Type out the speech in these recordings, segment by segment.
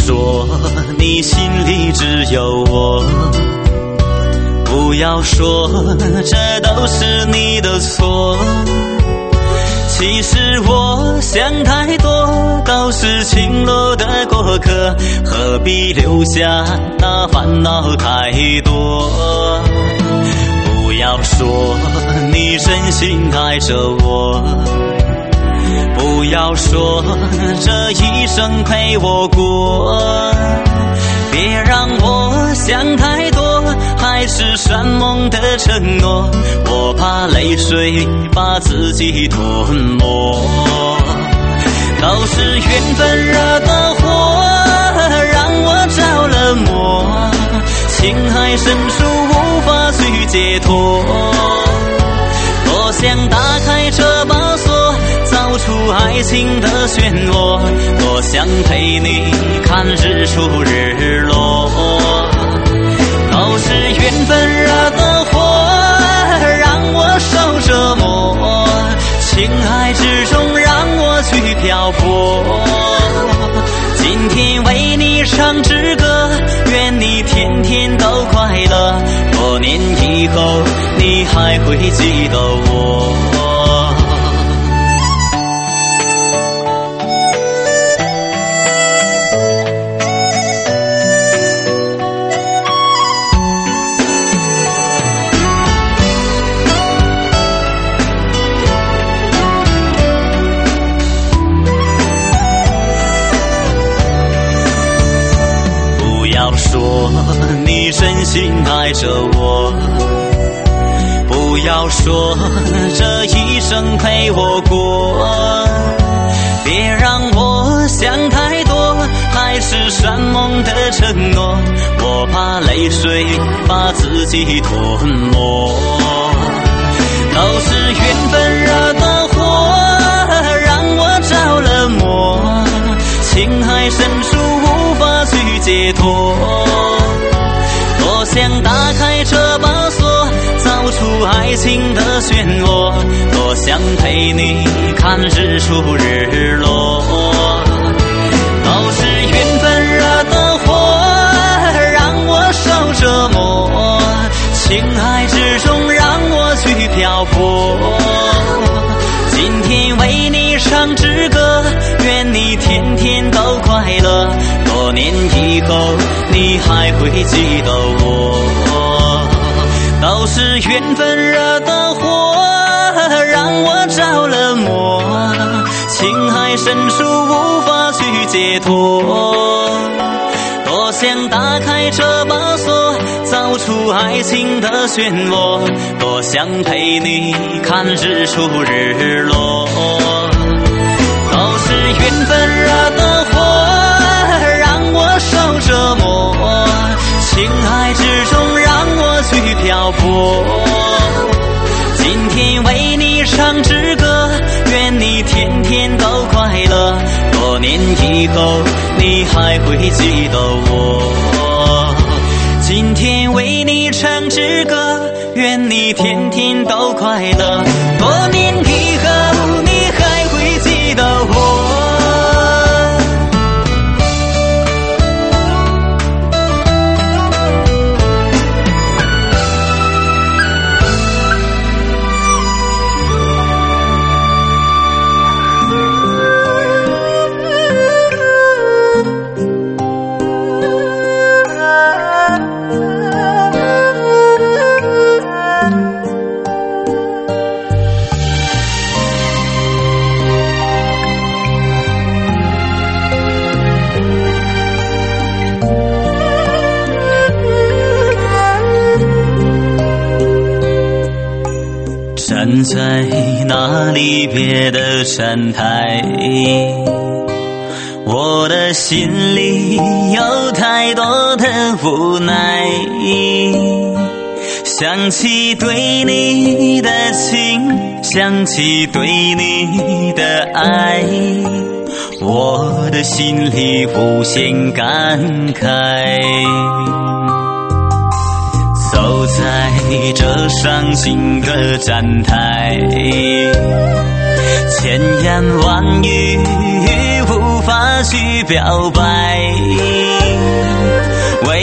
说你心里只有我，不要说这都是你的错。其实我想太多，都是情路的过客，何必留下那烦恼太多。不要说你真心爱着我，不要说这一生陪我过，别让我想太多，还是山盟的承诺，我怕泪水把自己吞没。都是缘分惹的祸，让我着了魔，情海深处无法去解脱。多想打开这把锁，走出爱情的漩涡，多想陪你看日出日落。都是缘分惹的祸，让我受折磨，情海之中让我去漂泊。今天为你唱支歌，愿你天天都快乐，多年以后你还会记得我。说你真心爱着我，不要说这一生陪我过，别让我想太多，还是山盟的承诺，我怕泪水把自己吞没。都是缘分惹的祸，让我着了魔，情海深处无法去解脱。多想打开这把锁，走出爱情的漩涡，多想陪你看日出日落。都是缘分惹的祸，让我受折磨，情海之中让我去漂泊。今天为你唱支歌，愿你天天都快乐，多年以后你还会记得我。都是缘分惹的祸，让我着了魔，情海深处无法去解脱。多想打开这把锁，走出爱情的漩涡，多想陪你看日出日落。都是缘分惹的祸，让我受折磨，情海之中让我去漂泊。今天为你唱支歌，愿你天天都快乐，多年以后你还会记得我。今天为你唱支歌，愿你天天都快乐，多年以后你还会记得我。站在那离别的站台，我的心里有太多的无奈，想起对你的情，想起对你的爱，我的心里无限感慨。走在这伤心的站台，千言万语无法去表白，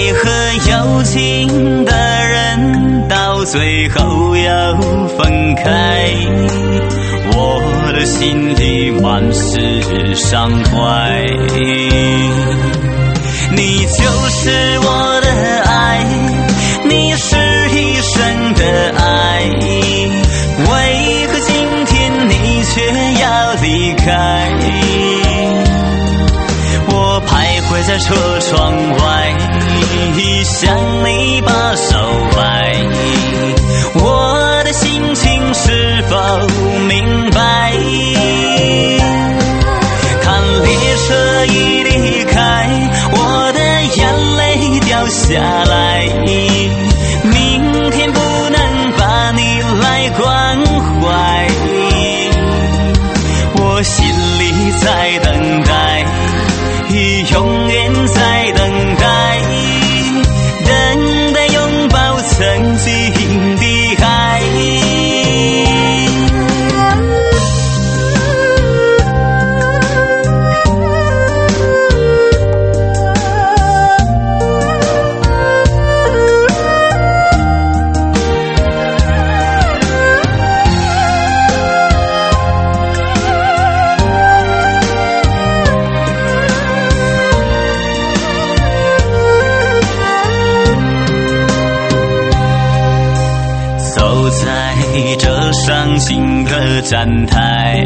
为何有情的人到最后要分开？我的心里满是伤怀。你就是我的爱，你是一生的爱，为何今天你却要离开？我徘徊在车窗外，向你把手摆，我的心情是否明白？看列车一离开，我的眼泪掉下来，明天不能把你来关怀，我心里在等待，永远在等待，等待拥抱曾经的爱。这伤心的站台，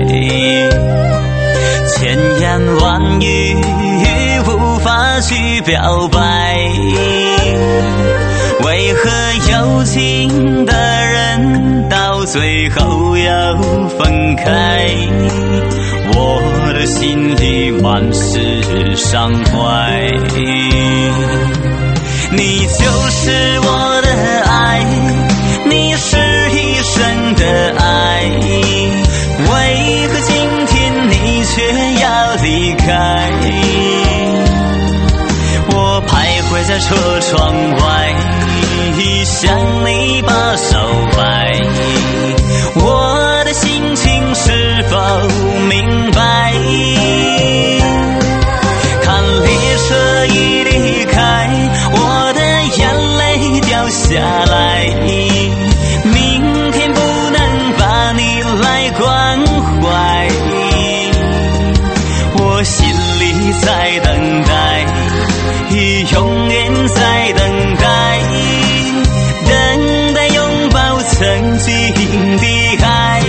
千言万语无法去表白，为何有情的人到最后要分开？我的心里满是伤怀。你就是我的爱，你是一生的爱，为何今天你却要离开？我徘徊在车窗外，向你把手摆，我的心情是否明白？看列车一离开，我的眼泪掉下来，明天不能把你来关怀，我心里在等待，永远在等待，等待拥抱曾经的爱。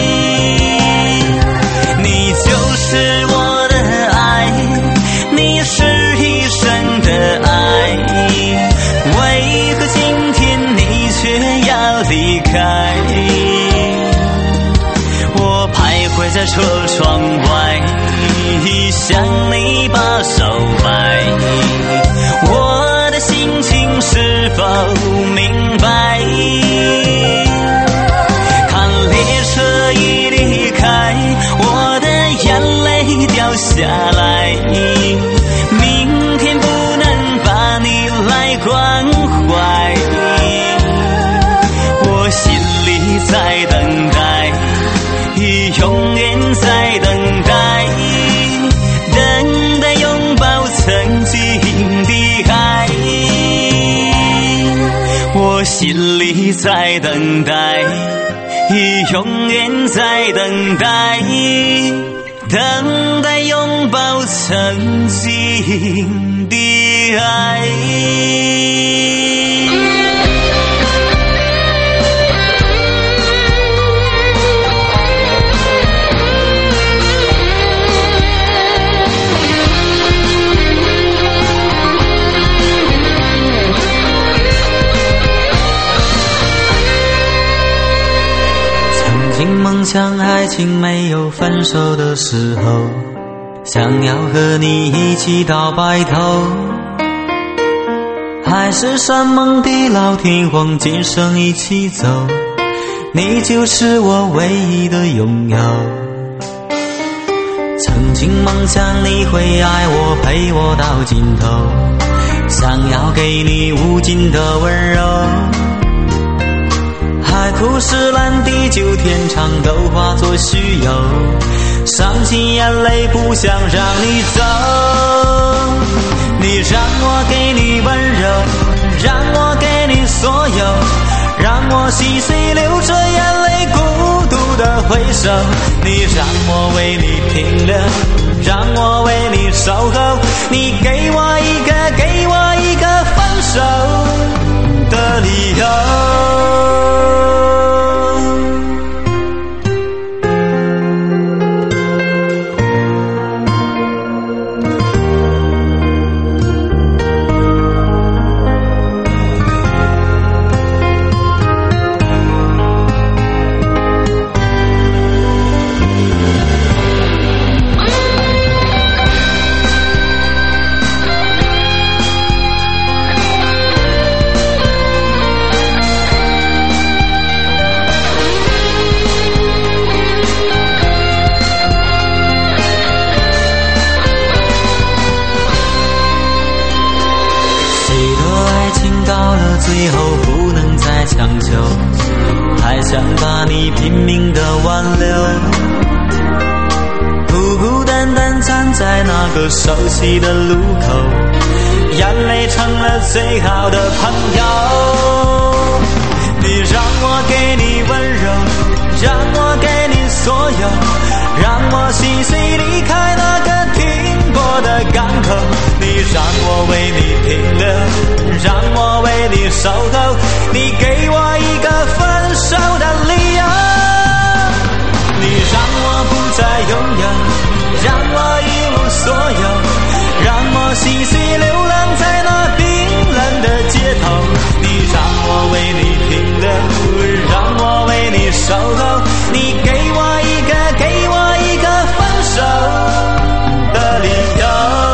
你就是我的爱，你是一生的爱，为何今天你却要离开？我徘徊在车窗外，向你把手摆，我的心情是否明白？看列车一离开，我的眼泪掉下来，明天不能把你来关怀，我心里在等待，永远在等待，等待拥抱曾经的爱，我心里在等待，永远在等待，等待拥抱曾经的爱。曾经梦想爱情没有分手的时候，想要和你一起到白头，海誓山盟地老天荒，今生一起走，你就是我唯一的拥有。曾经梦想你会爱我，陪我到尽头，想要给你无尽的温柔，海枯石烂，地久天长，都化作虚有，伤心眼泪不想让你走，你让我给你温柔， 碎流着眼泪孤独的回首，你让我为你停留，让我为你守候，你给我一个分手的理由。最后不能再强求，还想把你拼命地挽留，孤孤单单站在那个熟悉的路口，眼泪成了最好的朋友。你让我给你温柔，让我给你所有，让我心碎离开那个停泊的港口，你让我为你停留，让我为你守候，你给我一个分手的理由。你让我不再拥有，让我一无所有，让我心碎流浪在那冰冷的街头，你让我为你停留，让我为你守候，你给我一个分手的理由。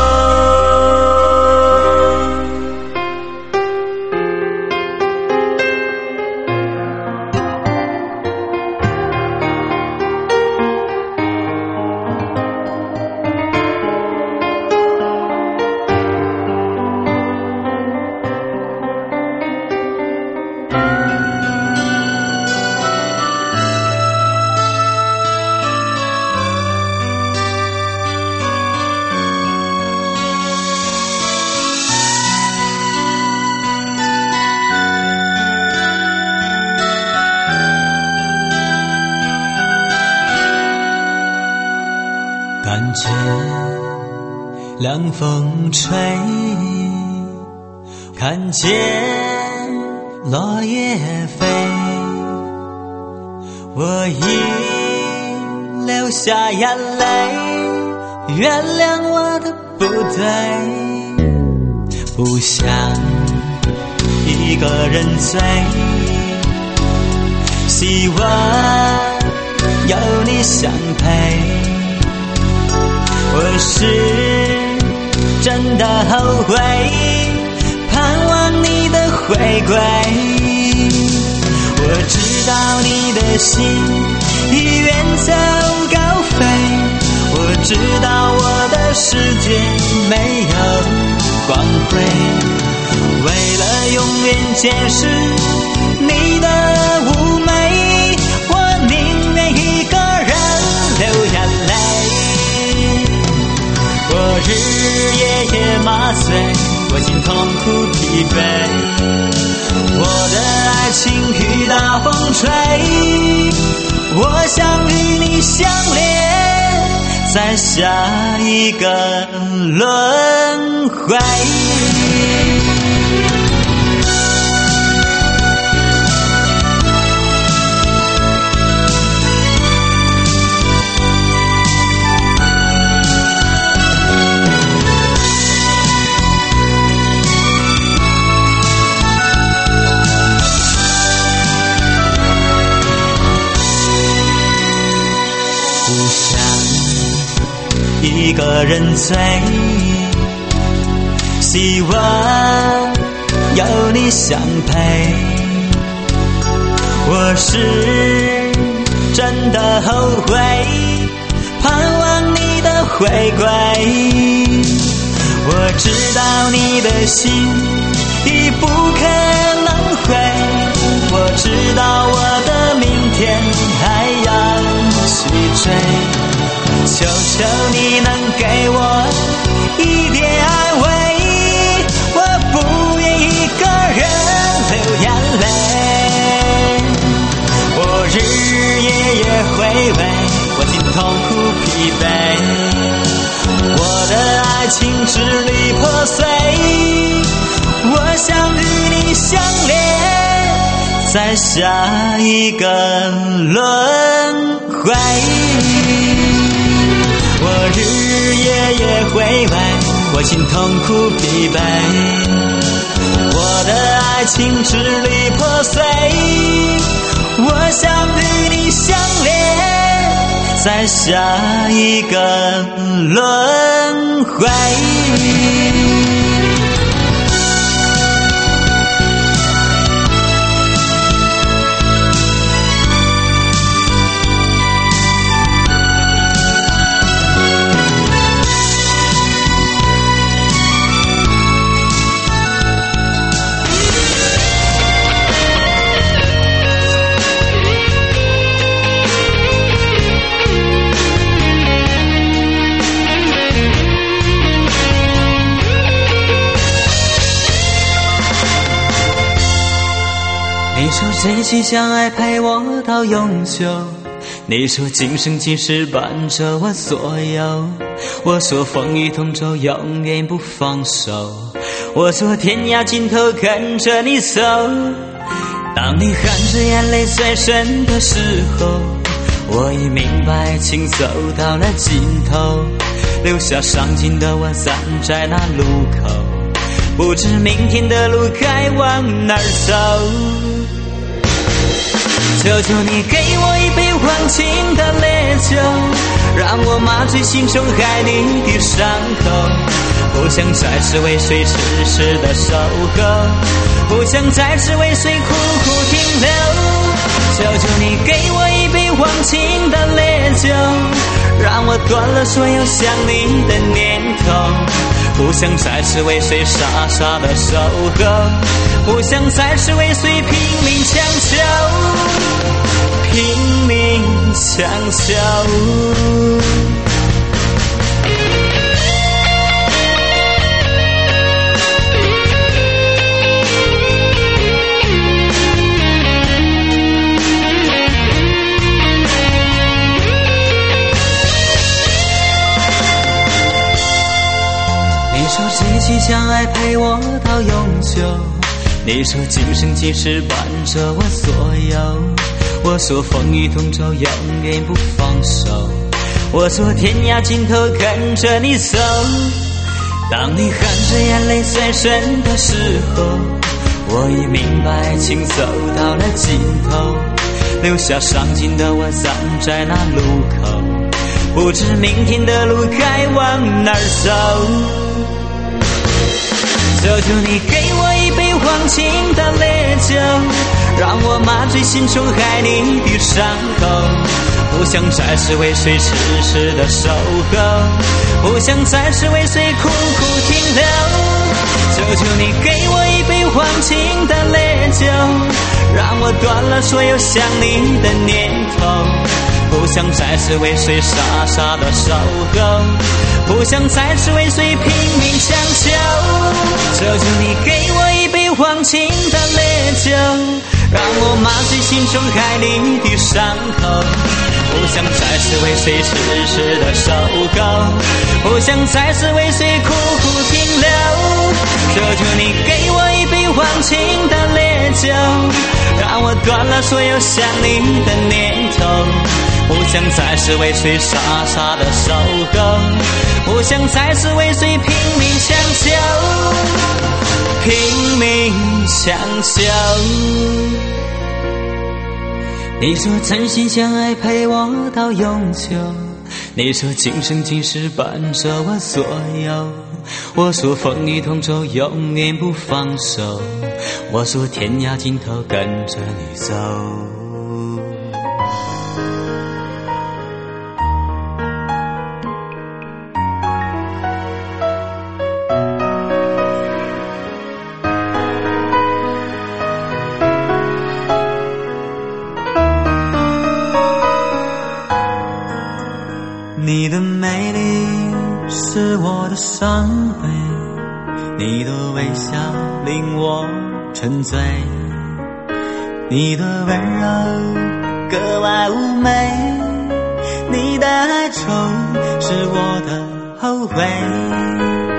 感觉凉风吹，看见落叶飞，我已流下眼泪，原谅我的不对，不想一个人醉，希望有你相陪。我是真的后悔，盼望你的回归。我知道你的心已远走高飞，我知道我的世界没有光辉。为了永远解释你的妩媚，我宁愿一个人流眼泪。我日日夜夜麻醉，我心痛苦疲惫，我的爱情遇大风吹，我想与你相恋在下一个轮回。一个人醉，希望有你相陪。我是真的后悔，盼望你的回归。我知道你的心已不可能回，我知道我的明天还要去追。求求你能给我一点安慰，我不愿一个人流眼泪。 情支离破碎，我想与你相恋在下一个轮回。我日日夜夜回味，我心痛苦疲惫，我的爱情支离破碎，我想与你相恋在下一个轮回。你说这期相爱陪我到永久，你说今生今世伴着我所有，我说风雨同舟永远不放手，我说天涯尽头跟着你走。当你含着眼泪转身的时候，我已明白情走到了尽头，留下伤心的我站在那路口，不知明天的路该往哪儿走。求求你给我一杯忘情的烈酒，让我麻醉心中害你的伤口，不想再次为谁痴痴的守候，不想再次为谁苦苦停留。求求你给我一杯忘情的烈酒，让我断了所有想你的念头，不想再次为谁傻傻的守候，不想再次为谁拼命强求，拼命强求。你说这期相爱陪我到永久，你说今生今世伴着我所有，我说风雨同舟永远不放手，我说天涯尽头跟着你走。当你含着眼泪转身的时候，我已明白情走到了尽头，留下伤心的我站在那路口，不知明天的路该往哪儿走。求求你给我一杯忘情的烈酒，让我麻醉心中害你的伤口，不想再次为谁痴痴的守候，不想再次为谁苦苦停留。求求你给我一杯忘情的烈酒，让我断了所有想你的念头，不想再次为谁傻傻的守候，不想再次为谁拼命强求。求求你给我一杯忘情的烈酒，让我麻醉心中害你的伤口，不想再次为谁痴痴的守候，不想再次为谁苦苦停留。求求你给我一杯忘情的烈酒，让我断了所有想你的念头，不想再次为谁傻傻的守候，不想再次为谁拼命强求，拼命强求。你说真心相爱陪我到永久，你说今生今世伴着我所有，我说风雨同舟永远不放手，我说天涯尽头跟着你走。你的美丽是我的伤悲，你的微笑令我沉醉，你的温柔格外妩媚，你的哀愁是我的后悔。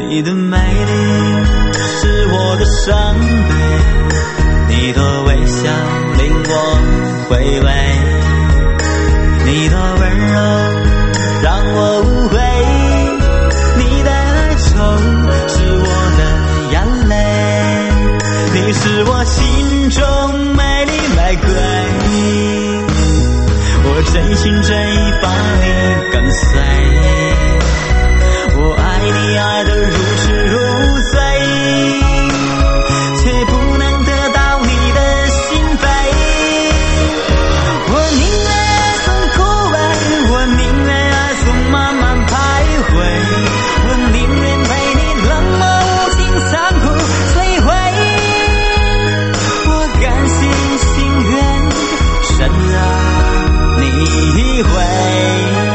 你的美丽是我的伤悲，你的微笑令我回味，你的温柔让我无悔，你的哀愁是我的眼泪，你是我心中美丽玫瑰，我真心真意把你跟随，我爱你爱得如痴如醉，却不能得到你的心扉，我宁愿送枯萎，我宁愿爱送慢慢徘徊，我宁愿陪你冷漠无情残酷摧毁，我甘心情愿深爱你一回。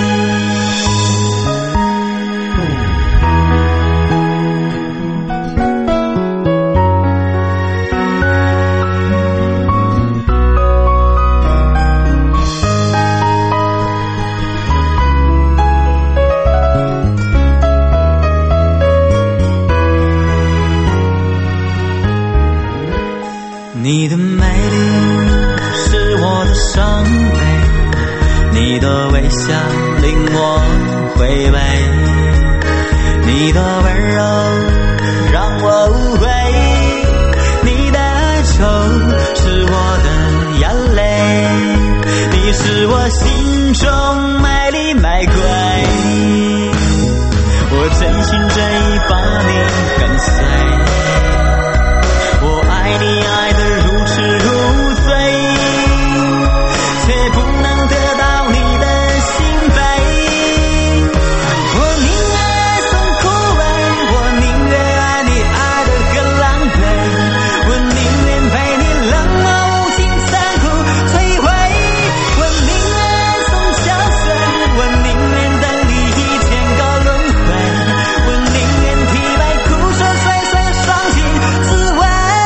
你的美丽是我的伤悲，你的微笑令我回味，你的温柔让我无悔，你的哀愁是我的眼泪，你是我心中美丽玫瑰，我真心真意把你跟随，我爱你爱得如痴如醉，却不能得到你的心扉，我宁愿送枯萎，我宁愿爱你爱得更狼狈，我宁愿陪你冷漠无情残酷摧毁，我宁愿送憔悴，我宁愿等你1000个轮回，我宁愿体味苦涩岁岁伤心滋味，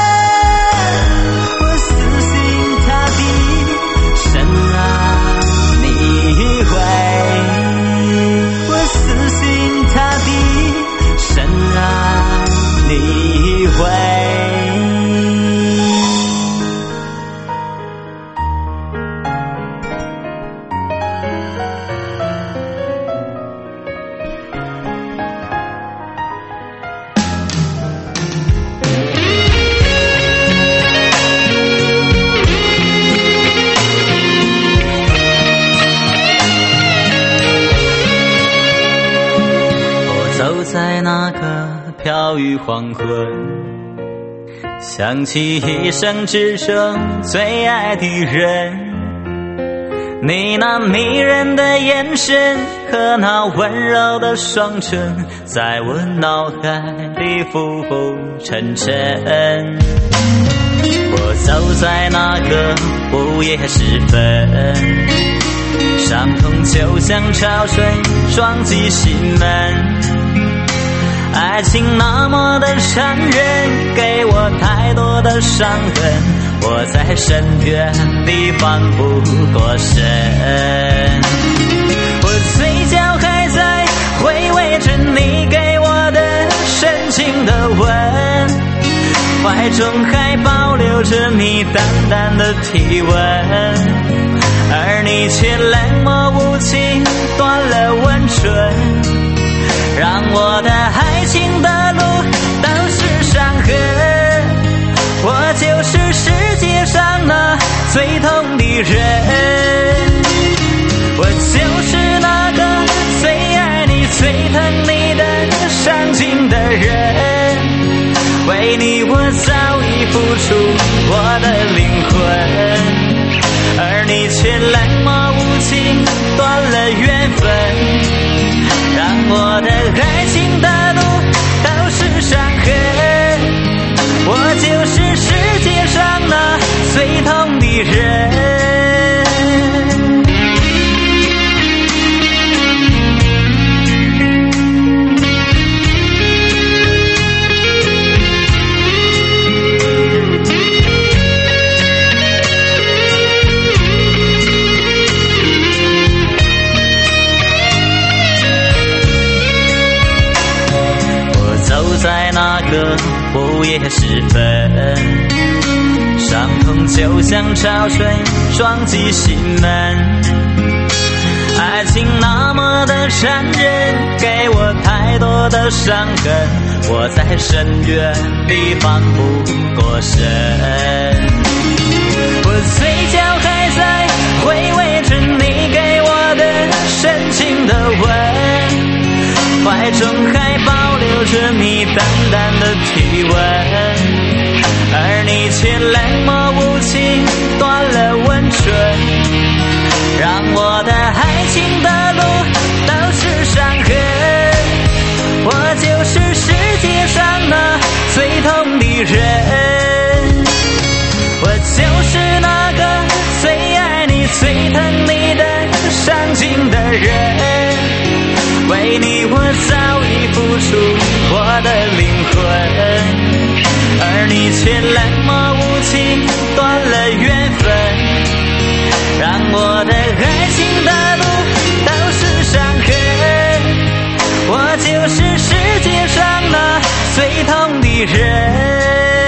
我死心塌地深爱你一回，我死心塌地深爱你一回。走在那个飘雨黄昏，想起一生之中最爱的人，你那迷人的眼神和那温柔的双唇，在我脑海里浮浮沉沉。我走在那个午夜时分，伤痛就像潮水撞击心门，爱情那么的残忍，给我太多的伤痕，我在深渊里翻不过身，我嘴角还在回味着你给我的深情的吻，怀中还保留着你淡淡的体温，而你却冷漠无情断了温存，让我的爱情的路都是伤痕，我就是世界上那最痛的人，我就是那个最爱你最疼你的伤心的人，为你我早已付出我的灵魂，而你却冷漠无情断了缘分，让我的爱情的路都是伤痕，我就是世界上那最痛的人。我个午夜时分，伤痛就像潮水撞击心门，爱情那么的残忍，给我太多的伤痕，我在深渊里翻不过身，我嘴角还在回味着你给我的深情的吻，怀中还保留着你淡淡的体温，而你却冷漠无情，断了温存，让我的爱情的路都是伤痕，我就是世界上那最痛的人，我就是那个最爱你最疼你的伤心的人，为你我早已付出我的灵魂，而你却冷漠无情，断了缘分，让我的爱情的路都是伤痕，我就是世界上那最痛的人。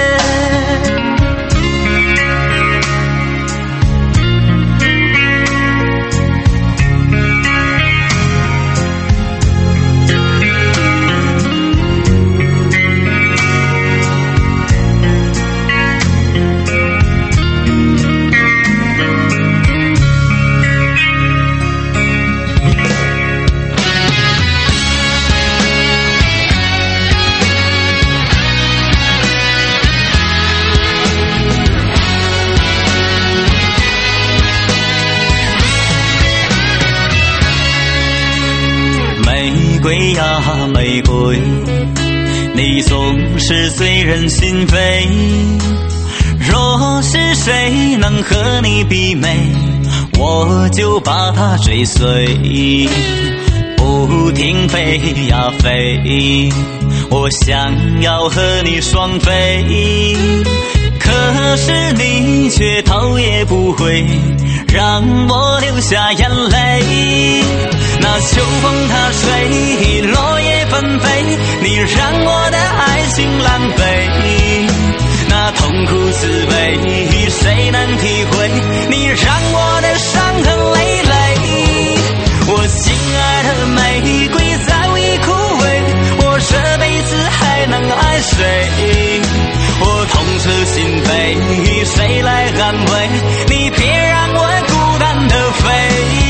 玫瑰呀玫瑰，你总是醉人心扉，若是谁能和你媲美，我就把它追随，不停飞呀飞，我想要和你双飞，可是你却头也不回，让我流下眼泪，那秋风它吹，落叶纷飞，你让我的爱情浪费，那痛苦滋味谁能体会，你让我的伤痕累累，我心爱的玫瑰早已枯萎，我这辈子还能爱谁，我痛彻心扉，谁来安慰，你别让我孤单的飞，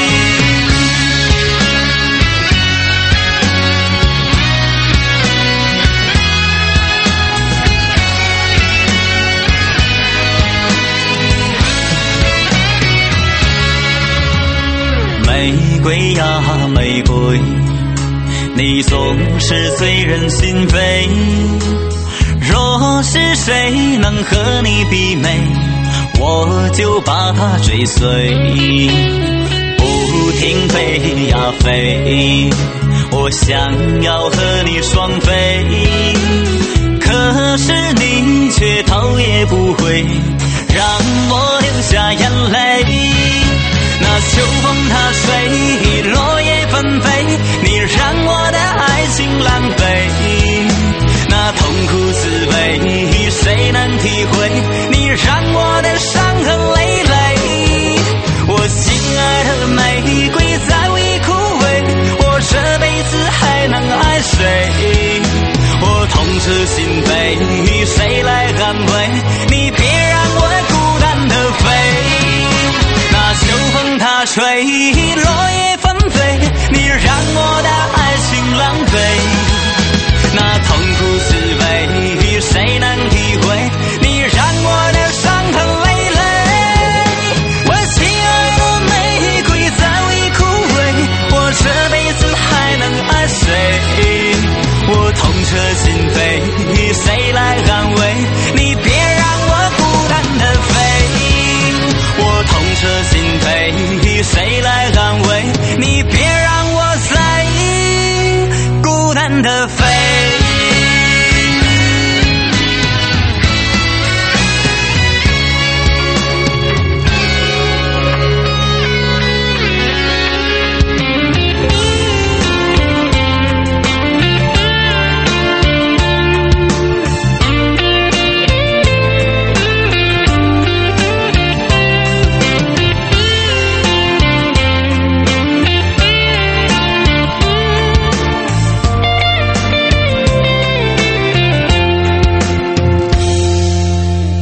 玫瑰呀玫瑰，你总是醉人心扉，若是谁能和你媲美，我就把它追随，不停飞呀飞，我想要和你双飞，可是你却头也不回，让我流下眼泪，那秋风它吹，落叶纷飞，你让我的爱情浪费，那痛苦滋味谁能体会，你让我的伤痕累累，我心爱的玫瑰早已枯萎，我这辈子还能爱谁，我痛彻心扉，谁来安慰，你别让我孤单的飞，那秋风它吹，落叶纷飞，你让我的爱情浪费，那痛苦滋味谁能体会，你让我的伤痕累累，我亲爱的玫瑰早已枯萎，我这辈子还能爱谁，我痛彻心扉，谁来安慰，你别让我孤单的飞，我痛彻心扉，谁来安慰，你别让我再孤单的飞。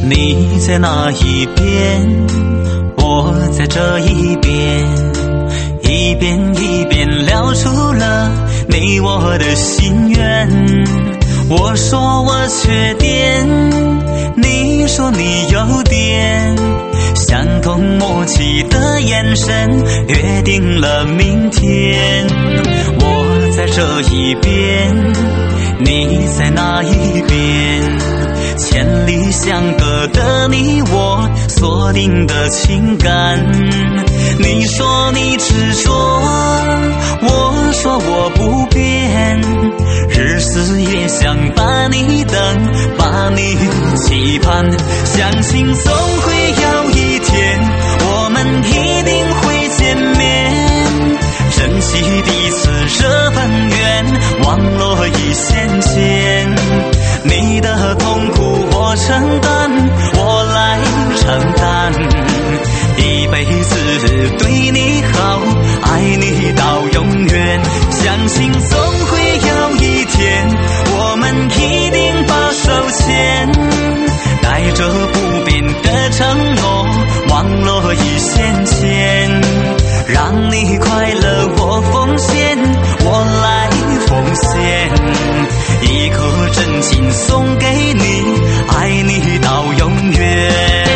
你在那一边，我在这一边，一遍一遍聊出了你我的心愿。我说我缺点，你说你有点，相同默契的眼神，约定了明天。我在这一边，你在那一边，千里相隔的你我，锁定的情感。你说你执着，我说我不变，日思夜想把你等，把你期盼，相信总会有一天，我们一定会见面，珍惜彼此这份缘，网络已现前。你的痛苦我承担，我来承担，一辈子对你好，爱你到永远。相信总会有一天，我们一定把手牵，带着不变的承诺，网络已现前。让你快乐我奉献，我来奉献，一颗真心送给你，爱你到永远。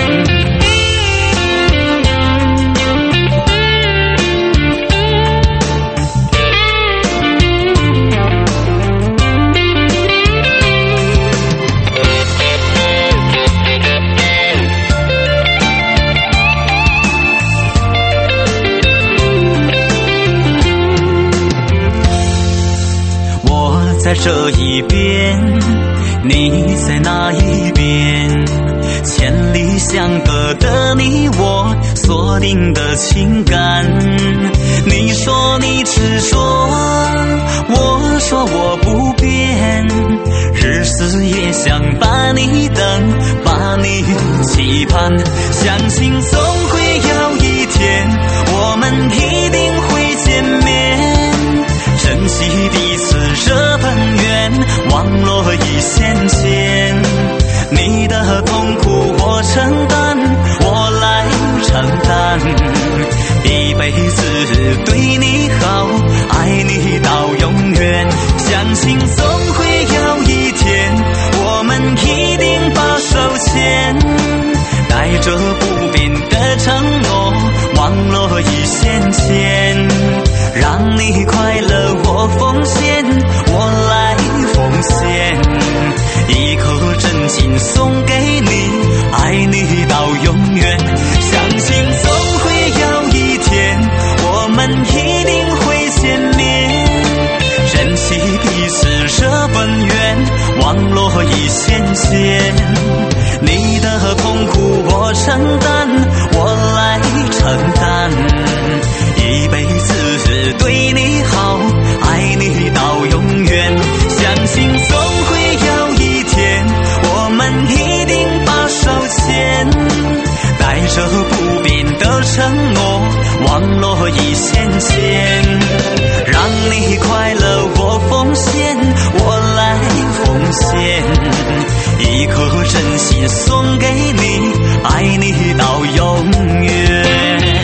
在这一边，你在那一边，千里相隔的你我，锁定的情感。你说你执着，我说我不变，日思夜想把你等，把你期盼，相信总会有一天，我们一定会见面，珍惜彼此这份缘，网络已现前。你的痛苦我承担，我来承担，一辈子对你好，爱你到永远。相信总会有一天，我们一定把手牵，带着不变的承诺，网络已现前。让你快乐我奉献，我来奉献，一颗真心送给你，爱你到永远。相信总会有一天，我们一定会见面，珍惜彼此这份缘，网络已现前。你的痛苦我承担，我来承担，一辈子对你好，爱你到永远。相信总会有一天，我们一定把手牵，带着不变的承诺，网络已现前。让你快乐我奉献，我来奉献，一颗真心送给你，爱你到永远。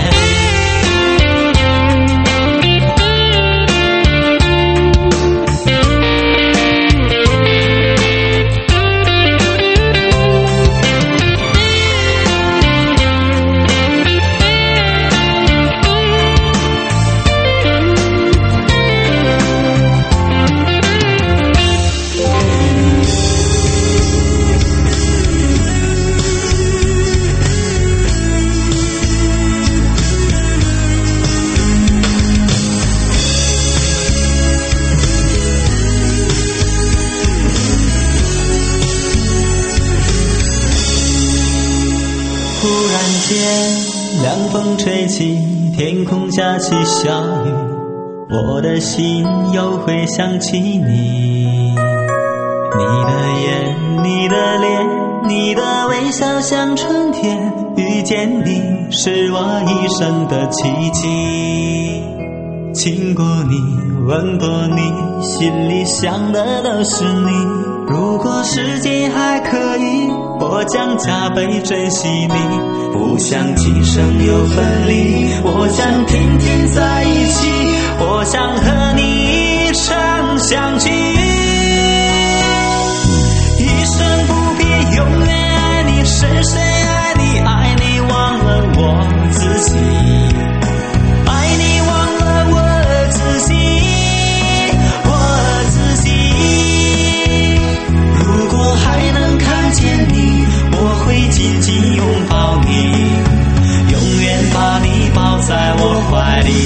凉风吹起，天空下起小雨，我的心又会想起你。你的眼，你的脸，你的微笑像春天，遇见你是我一生的奇迹。 亲过你，吻过你，心里想的都是你。如果时间还可以，我将加倍珍惜你。不想今生有分离，我想天天在一起，我想和你常相聚。一生不变，永远爱你，深深爱你，爱你忘了我自己。紧紧拥抱你，永远把你抱在我怀里。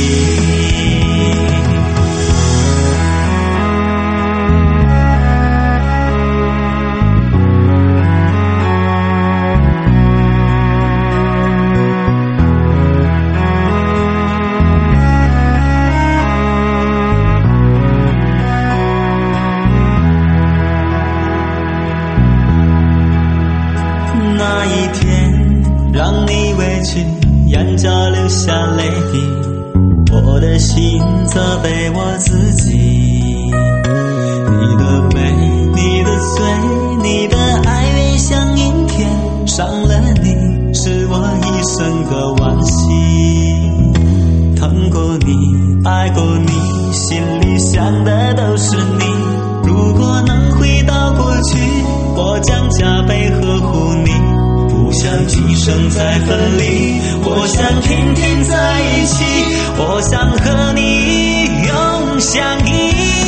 那一天让你委屈，眼角流下泪滴，我的心责备我自己。你的美，你的嘴，你的爱愿像阴天，伤了你是我一生的惋惜。疼过你，爱过你，心里想的都是你。如果能回到过去，我将加倍呵护你。不想今生再分离，我想天天在一起，我想和你永相依。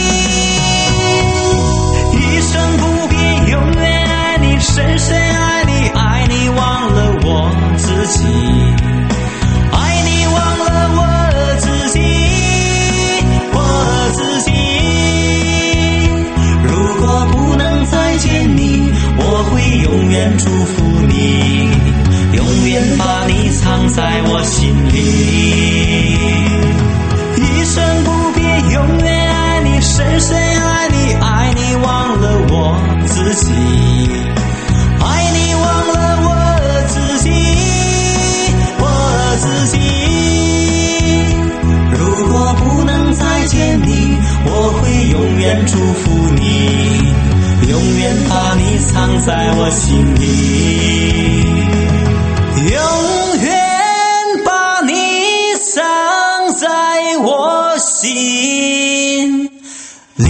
一生不变，永远爱你，深深爱你，爱你忘了我自己，爱你忘了我自己，我自己。如果不能再见你，我会永远祝福你，永远把你藏在我心里。一生不变，永远爱你，深深爱你，爱你忘了我自己，爱你忘了我自己，我自己。如果不能再见你，我会永远祝福你，永远把你藏在我心里，永远把你藏在我心里。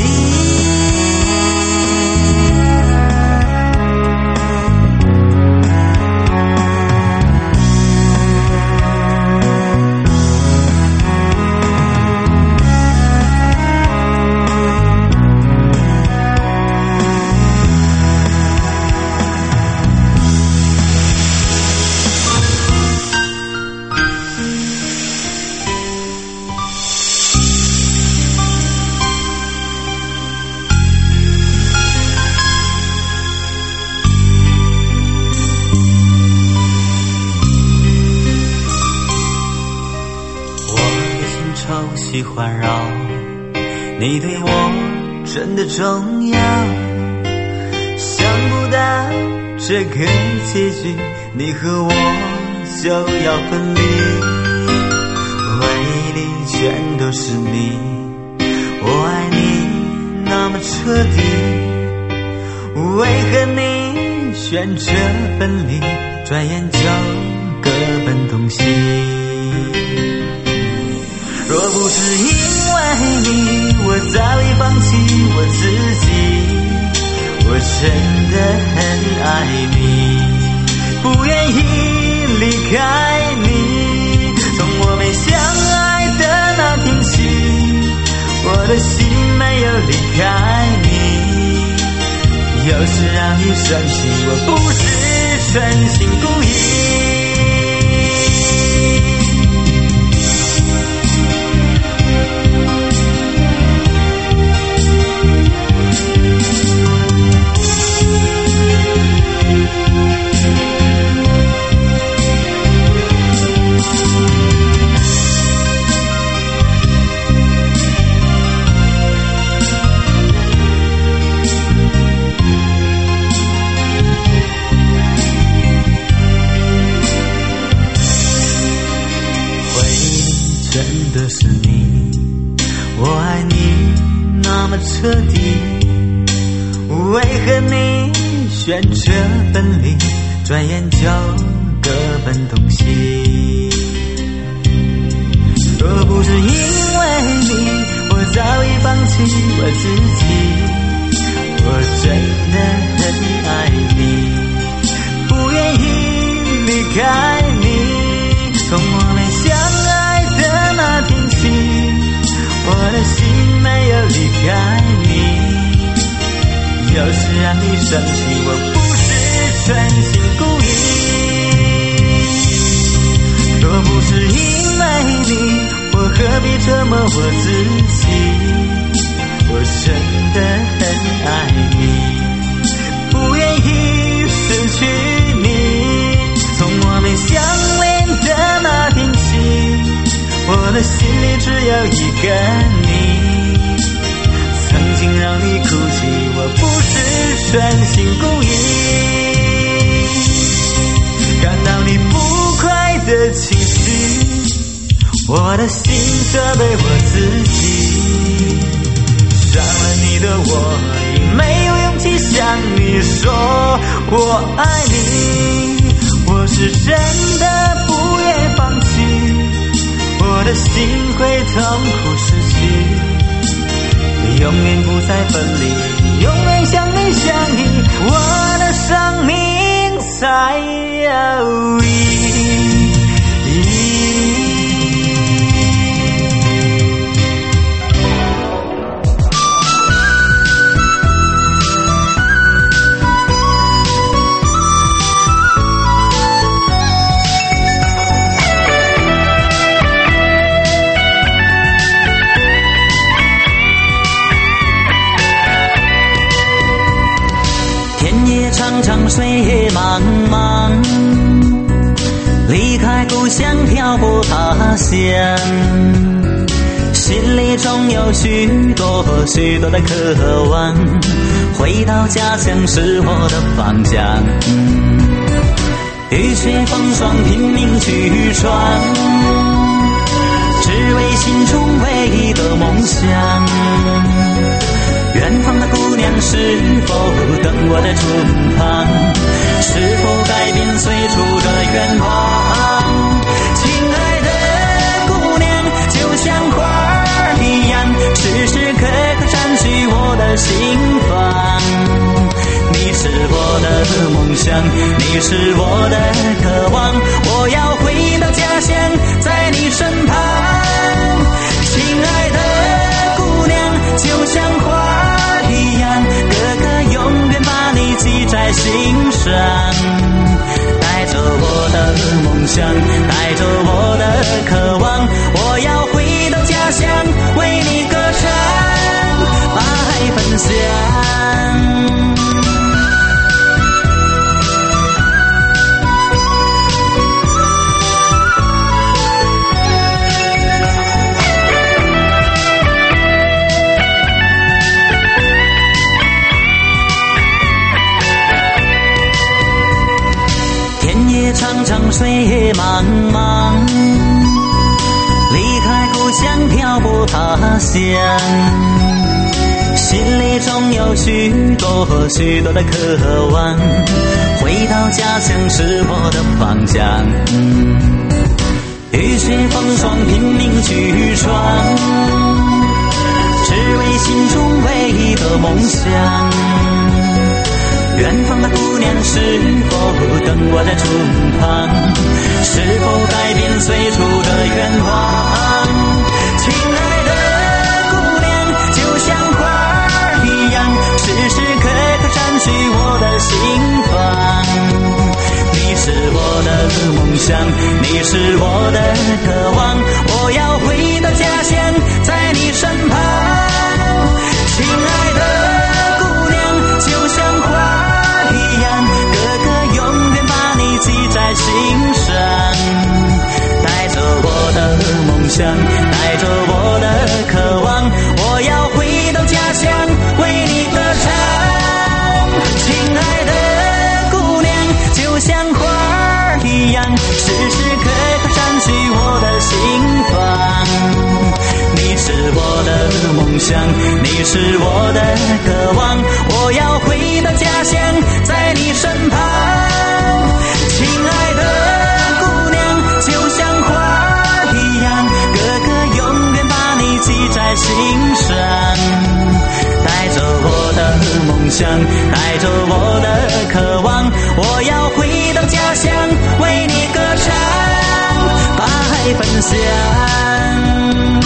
喜环绕，你对我真的重要，想不到这个结局，你和我就要分离，回忆里全都是你，我爱你那么彻底，为何你选择分离，转眼就各奔东西。若不是因为你，我早已放弃我自己，我真的很爱你，不愿意离开你。从我们相爱的那天起，我的心没有离开你，有时让你伤心，我不是真心故意。 彻底，为何你选择分离，转眼就各奔东西？若不是因为你，我早已放弃我自己。我真的很爱你，不愿意离开你。从我们相爱的那天起，我的心没有离开你。有时让你生气，我不是存心故意。若不是因为你，我何必折磨我自己？我真的很爱你，不愿意失去你。从我们相恋的那天起，我的心里只有一个你。曾经让你哭泣，我不是存心故意。感到你不快的情绪，我的心责备我自己。伤了你的我，已没有勇气向你说我爱你。我是真的不愿放弃，我的心会痛苦失去，永远不再分离，永远像你相依，我的生命才有意义。 长长岁月茫茫，离开故乡漂泊他乡，心里总有许多许多的渴望，回到家乡是我的方向。雨雪风霜拼命去闯，只为心中唯一的梦想。远方的姑娘是否等我在村旁？是否改变最初的愿望？亲爱的姑娘，就像花儿一样，时时刻刻占据我的心房。你是我的梦想，你是我的渴望，我要回到家乡，在你身旁。亲爱的姑娘，就像花儿一样，哥哥永远把你记在心上。带着我的梦想，带着我的渴望，我要回到家乡，为你歌唱，爱分享。长长岁月茫茫，离开故乡漂泊他乡，心里总有许多许多的渴望，回到家乡是我的方向。雨雪风霜拼命去闯，只为心中唯一的梦想。远方的姑娘是否等我在村旁？是否改变最初的愿望？亲爱的姑娘，就像花儿一样，时时刻刻占据我的心房。你是我的梦想，你是我的渴望，我要回到家乡，在你身旁。亲爱的姑娘，就像花儿一样，哥哥永远把你记在心上。带着我的梦想，带着我的渴望，我要回到家乡，为你歌唱。亲爱的姑娘，就像花儿一样，时时刻刻占据我的心房。你是我的梦想， 想，你是我的渴望，我要回到家乡，在你身旁。亲爱的姑娘，就像花一样，哥哥永远把你记在心上，带着我的梦想，带着我的渴望，我要回到家乡，为你歌唱，把爱分享。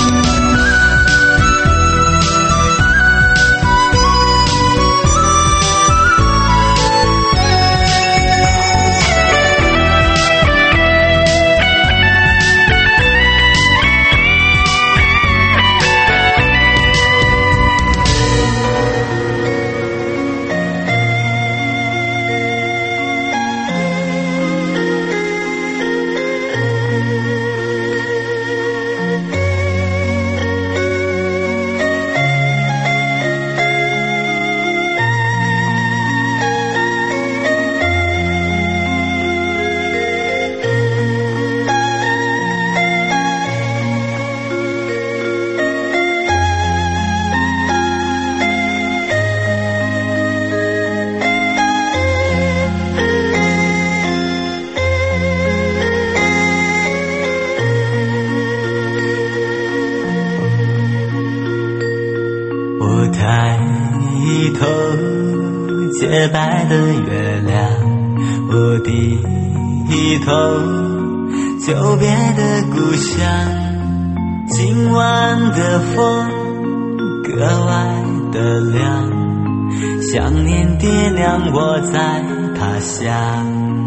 洁白的月亮，我低头，久别的故乡，今晚的风格外的凉，想念爹娘我在他乡。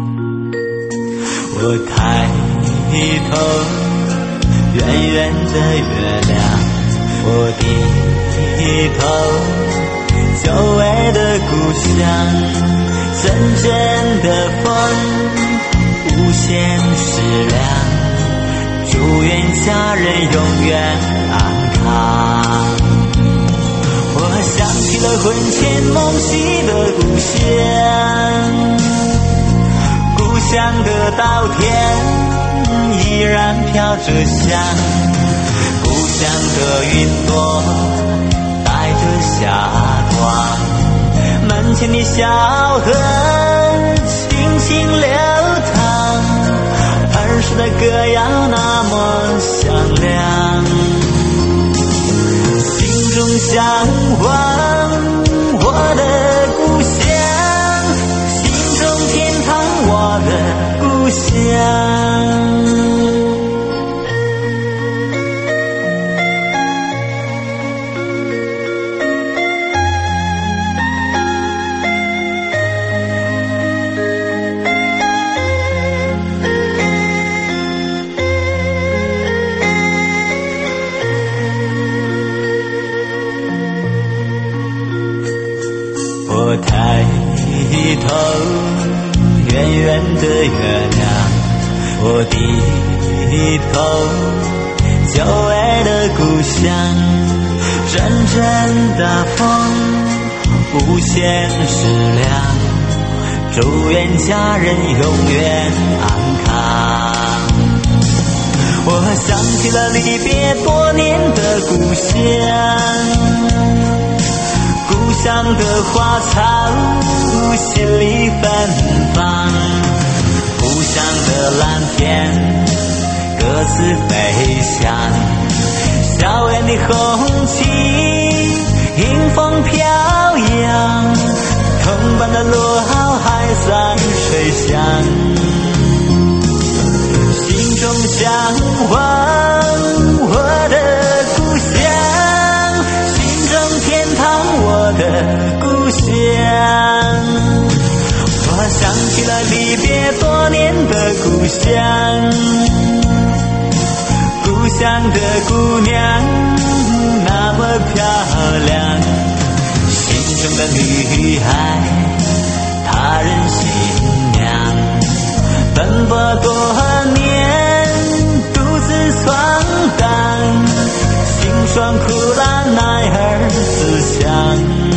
我抬头，圆圆的月亮，我低头，久违的故乡，阵阵的风，无限时亮，祝愿家人永远安康。我想起了魂牵梦系的故乡，故乡的稻田依然飘着香，故乡的云朵带着霞光，门前的小河轻轻流淌，儿时的歌谣那么响亮，心中向往我的故乡，心中天堂我的故乡。我抬头，圆圆的月亮，我低头，久违的故乡，阵阵的风，无限时亮，祝愿家人永远安康。我想起了离别多年的故乡，故乡的花草心里芬芳，故乡的蓝天各自飞翔，校园的红旗迎风飘扬，同伴的落号还在吹响，心中向往我的故乡，心中天堂我的故乡。我想起了离别多年的故乡，故乡的姑娘那么漂亮，心中的女孩她人新娘，奔波多年独自闯荡，辛酸苦辣奈儿自强，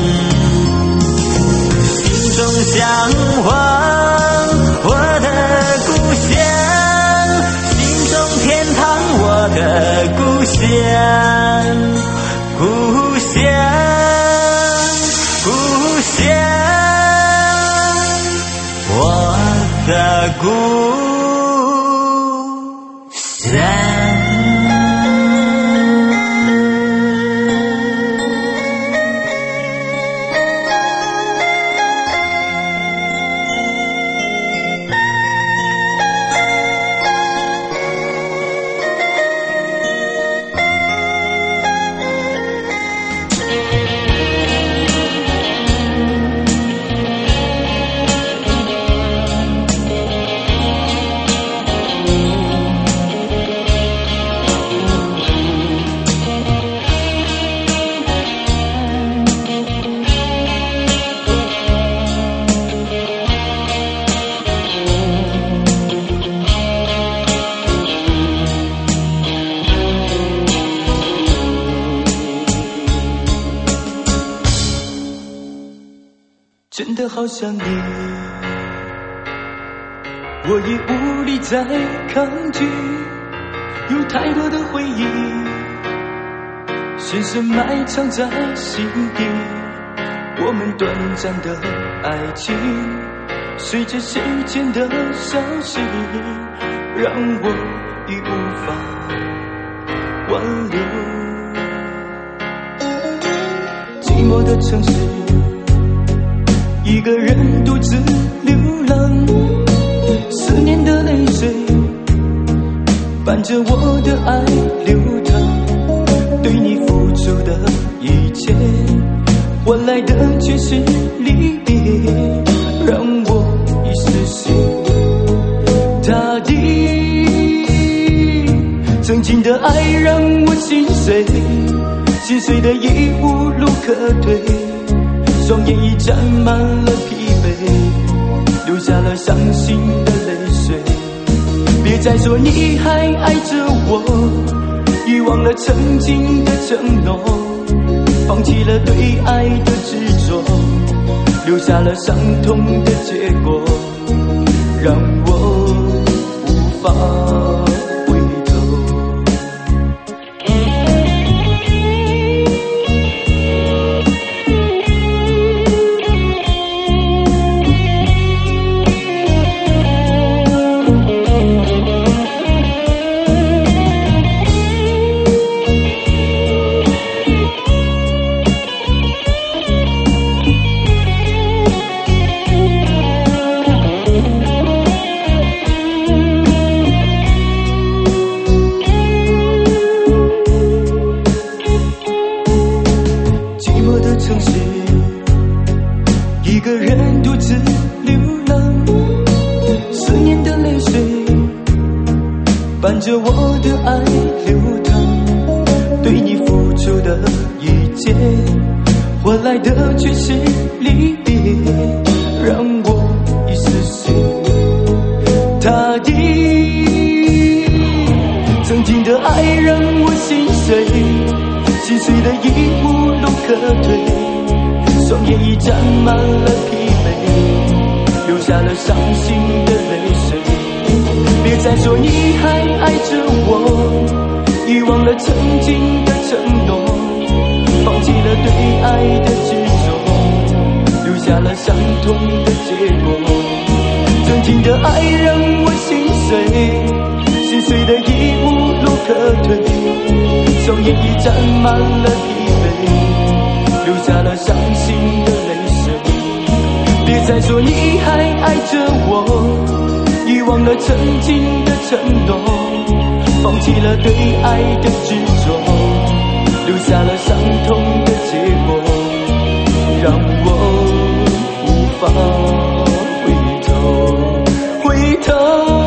心中向往我的故乡，心中天堂我的故乡，故乡。 故乡。 真的好想你，我已无力再抗拒，有太多的回忆深深埋藏在心底。我们短暂的爱情随着时间的消逝，让我已无法挽留。寂寞的城市，一个人独自流浪，思念的泪水伴着我的爱流淌，对你付出的一切换来的却是离别，让我已死心塌地。曾经的爱让我心碎，心碎的已无路可退，双眼已沾满了疲惫，流下了伤心的泪水。别再说你还爱着我，遗忘了曾经的承诺，放弃了对爱的执着，留下了伤痛的结果，让我无法回头。一个人独自流浪，思念的泪水伴着我的爱流淌，对你付出的一切换来的却是离别，让我已死心塌地。曾经的爱让我心碎，心碎的已无路可退，双眼已沾满了疲惫，流下了伤心的泪水。别再说你还爱着我，遗忘了曾经的承诺，放弃了对爱的执着，留下了伤痛的结果。曾经的爱让我心碎，心碎的已无路可退，双眼已沾满了疲惫，留下了伤心的泪水。别再说你还爱着我，遗忘了曾经的承诺，放弃了对爱的执着，留下了伤痛的结果，让我无法回头，回头。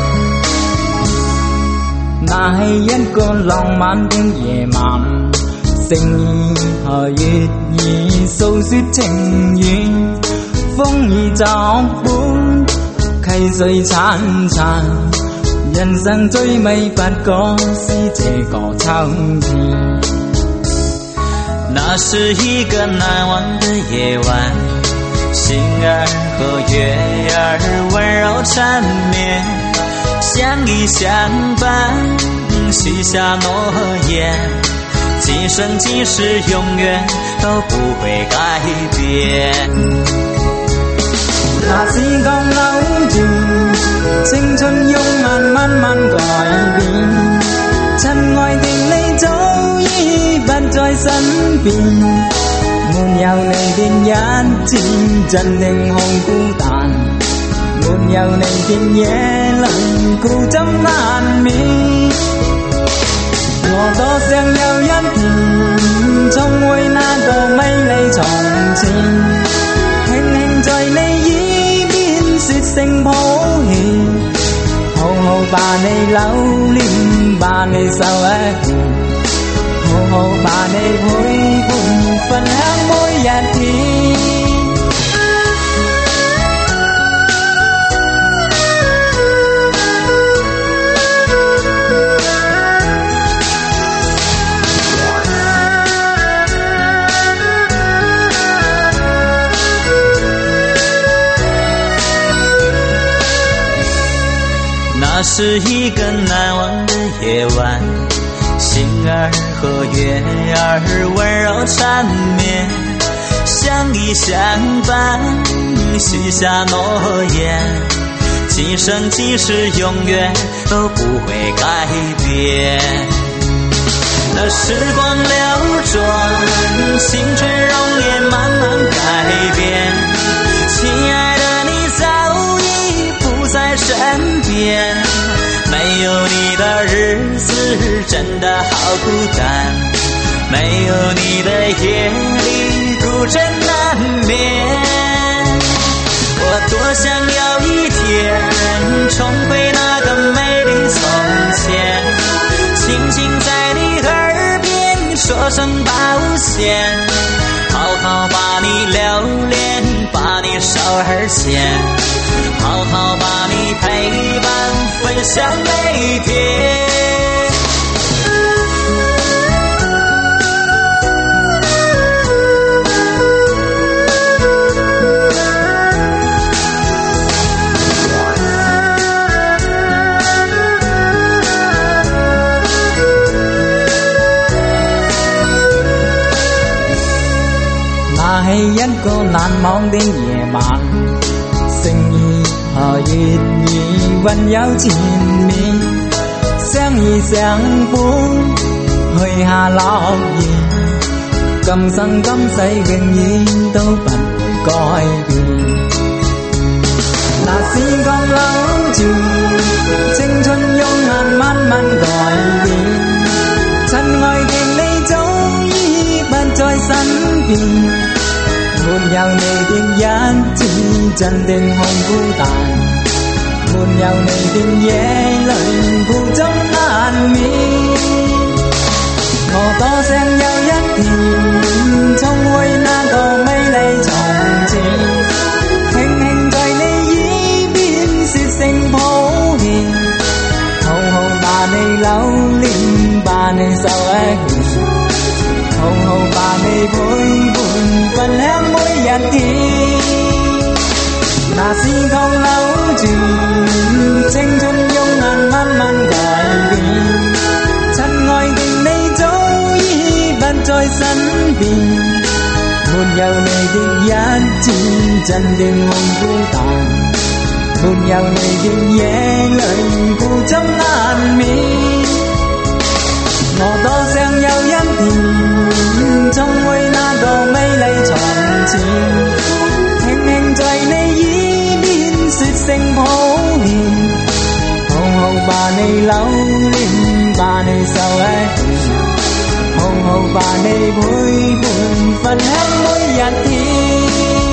那一个浪漫的夜晚， 誠意和月兒訴說情緣，風雨作伴，溪水潺潺，人生最美不過是這個秋天。 那是一個難忘的夜晚，星兒和月兒溫柔纏綿，相依相伴，許下諾言，今生今世永遠都不會改變。 那時光流轉，青春容顏慢慢改變，親愛的你早已不在身邊，沒有你的日子真的好孤單，沒有你的夜裏孤枕難眠。我多想有一天重回那個美麗從前，輕輕在你耳邊說聲抱歉，好好把你留戀，把你守一遍，好好把你陪伴，分享每一天。 那是一個難忘的夜晚，星兒和月兒溫柔纏綿，相依相伴，許下諾言，今生今世永遠都不會改變。那時光流轉，青春容顏慢慢改變，親愛的你早已不在身邊，沒有你的日子真的好孤單，沒有你的夜裡孤枕難眠。我多想有一天重回那個美麗從前，輕輕在你耳邊說聲抱歉，好好把你留戀，把你手兒牽，好好把你陪伴，分享每天。 那係一個難忘的夜晚，星兒和月兒溫柔纏綿，相依相伴，許下諾言，今生今世永遠都不會改變。那時光流轉，青春容顏慢慢改變，親愛的你早已不在身邊，沒有你的日子真的好孤單，沒有你的夜裏孤枕難眠。我多想有一天重回那個美麗從前，輕輕在你耳邊說聲抱歉，好好把你留戀，把你手一牽，好好把你陪伴，分享每一天。那時光流轉，青春容顏慢慢改變，親愛的你早已不在身邊，沒有你的日子真的好孤單，沒有你的夜裏孤枕難眠。我多想有一天重回那個美麗從前，輕輕在你耳邊說聲抱歉，好好把你留戀，把你手一牽，好好把你陪伴，分享每一天。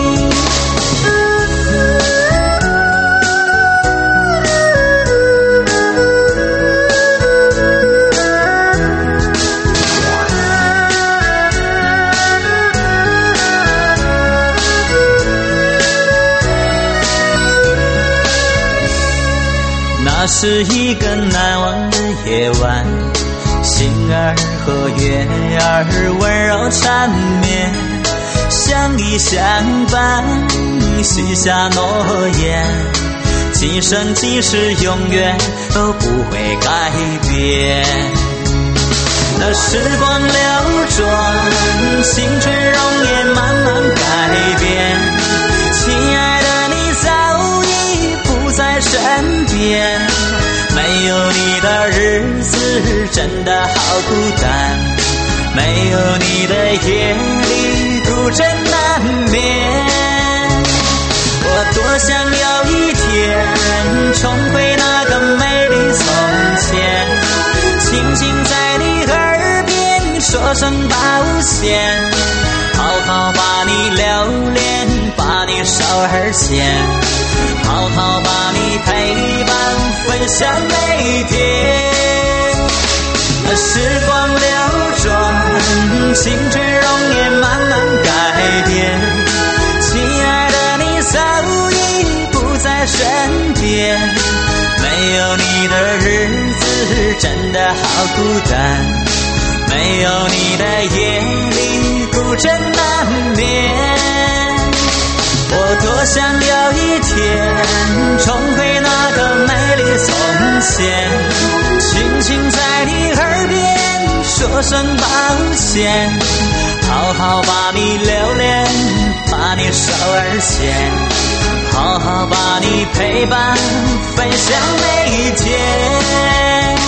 是一个难忘的夜晚，星儿和月儿温柔缠绵，相依相伴，许下诺言，今生今世永远都不会改变。那时光流转，青春容颜慢慢改变，亲爱的你早已不在身边，没有你的日子真的好孤单，没有你的夜里孤枕难眠。我多想有一天重回那个美丽从前，轻轻在你耳边说声抱歉，好好把你留恋，把你手儿牵，好好把你陪伴，分享每天。时光流转，青春容颜慢慢改变，亲爱的你早已不在身边，没有你的日子真的好孤单，没有你的夜里孤枕难眠。我多想有一天重回那个美丽从前，轻轻在你耳边说声抱歉，好好把你留恋，把你手儿牵，好好把你陪伴，分享每一天。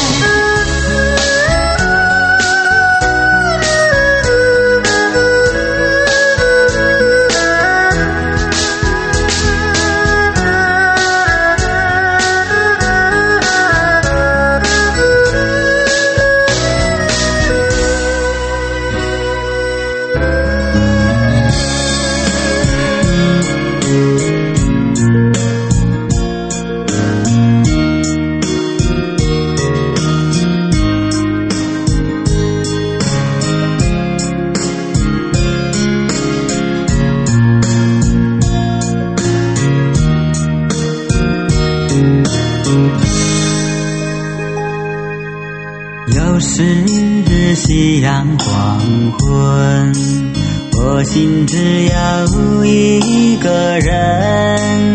又是夕阳黄昏，我心只有一个人，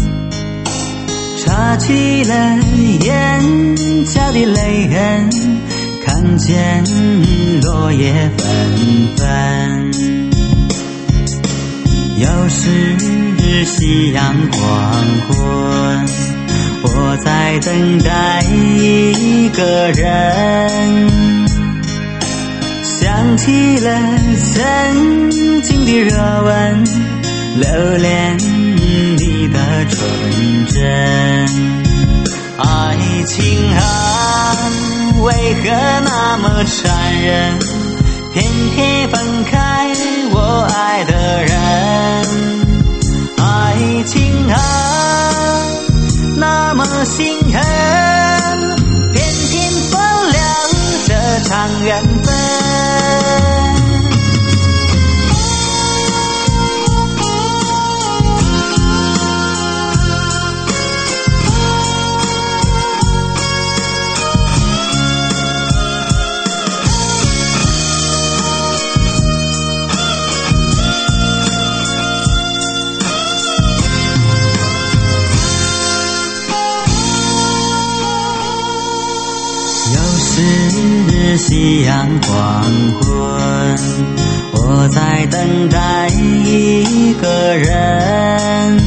擦去了眼角的泪痕，看见落叶纷纷。又是夕阳黄昏，我在等待一个人，想起了曾经的热吻，留恋你的纯真。爱情啊，为何那么残忍，偏偏分开我爱的人。爱情啊，那么心狠，偏偏断了这场缘分。是夕阳黄昏，我在等待一个人，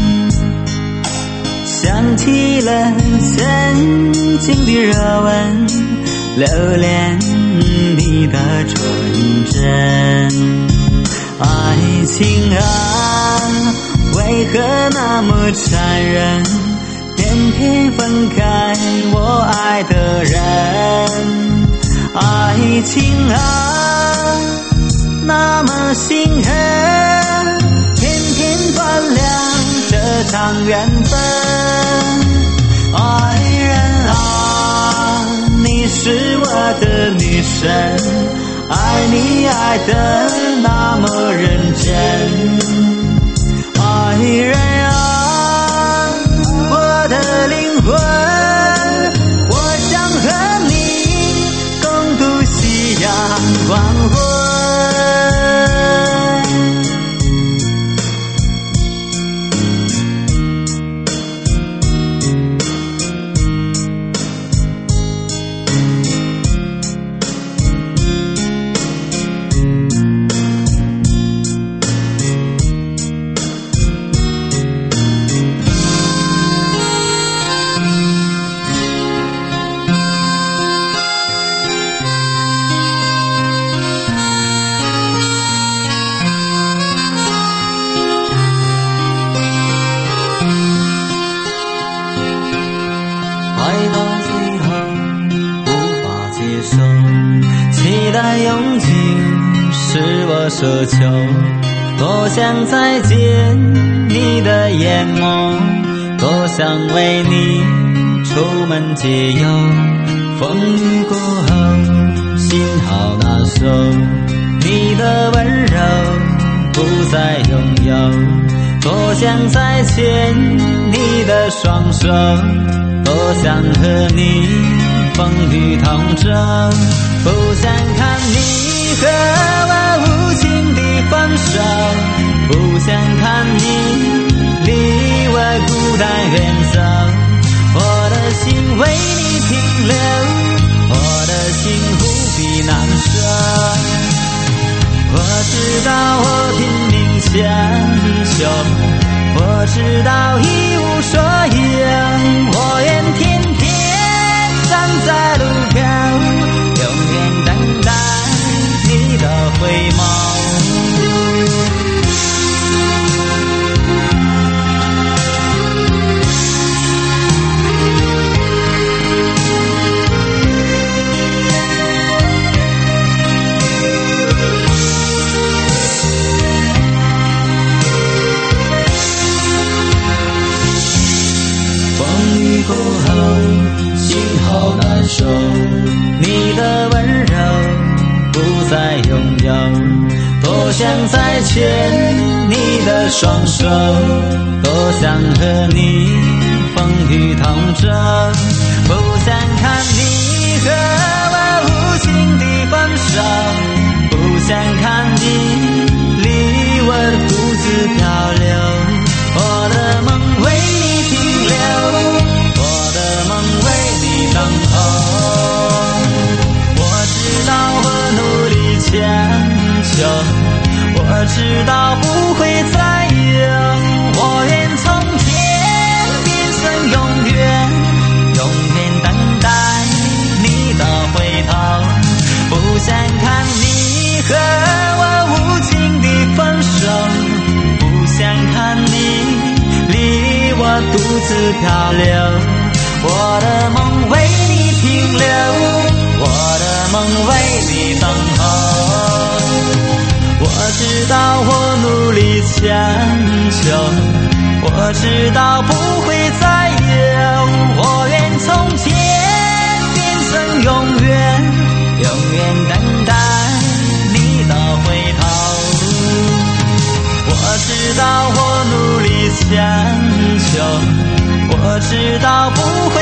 想起了曾经的热吻，留恋你的纯真。爱情啊，为何那么残忍，偏偏分开我爱的人。爱情啊，那么心狠，偏偏断了这场缘分。爱人啊，你是我的女神，爱你爱得那么认真。爱人啊，我的灵魂手，期待永久是我奢求。多想再见你的眼眸，多想为你出门解忧。风雨过后，心好难受，你的温柔不再拥有。多想再牵你的双手，多想和你风雨同舟。不想看你和我无情的分手，不想看你离我孤单远走。我的心为你停留，我的心无比难受。我知道我拼命强求，我知道一无所有，我愿天天站在路口，永远等待你的回眸。过后心好难受，你的温柔不再拥有。多想再牵你的双手，多想和你风雨同舟。不想看你和我无情的分手，不想看你离我独自漂流。我的梦为你停留，等候。我知道我努力强求，我知道不会再有。我愿从天变成永远，永远等待你的回头。不想看你和我无情的分手，不想看你离我独自漂流。我的梦为你停留，我的梦为你等候。我知道我努力强求，我知道不会再有。我愿从天变成永远，永远等待你的回头。我知道我努力强求，我知道不会